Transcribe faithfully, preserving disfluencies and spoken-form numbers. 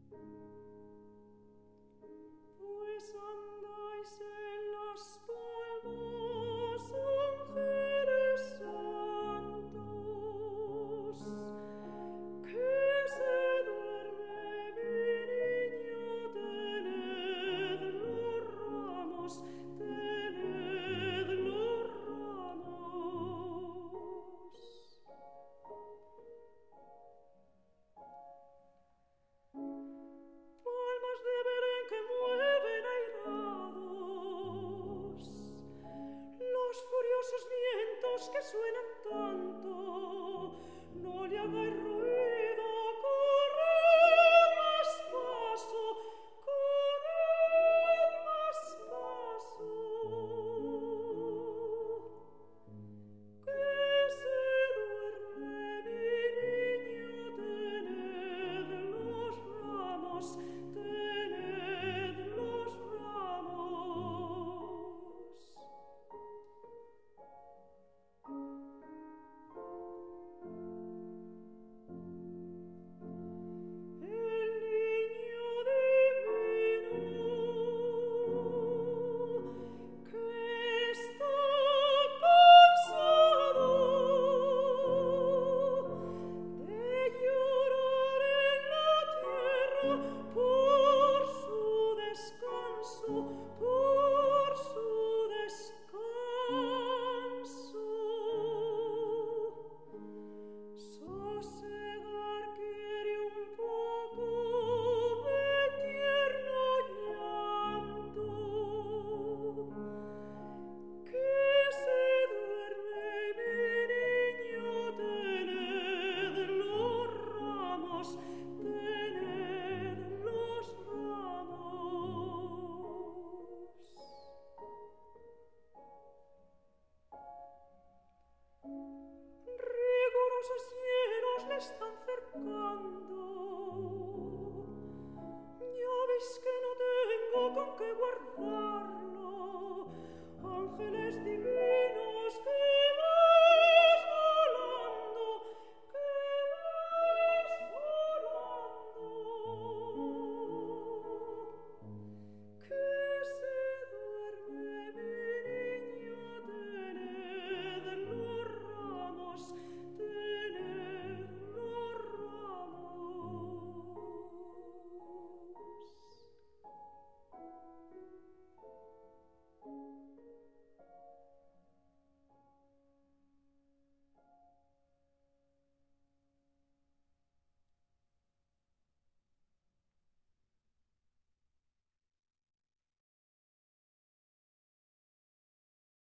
Pues andáis en las palmas, ángeles santos, que se duerme mi niño, tened los ramos, tened los ramos. Palmas de Belén que mueven airados los furiosos vientos que suenan tanto, no le hagáis ruido, corred más paso, corred más paso, que se duerme mi niño, tened los ramos, tened los ramos. El niño divino que está cansado de llorar en la tierra por su descanso, por su descanso. Sosegar quiere un poco del tierno llanto, que se duerme mi niño, tened los ramos, tened los ramos. Rigurosos hielos le están cercando, ya veis que no tengo con qué guardar.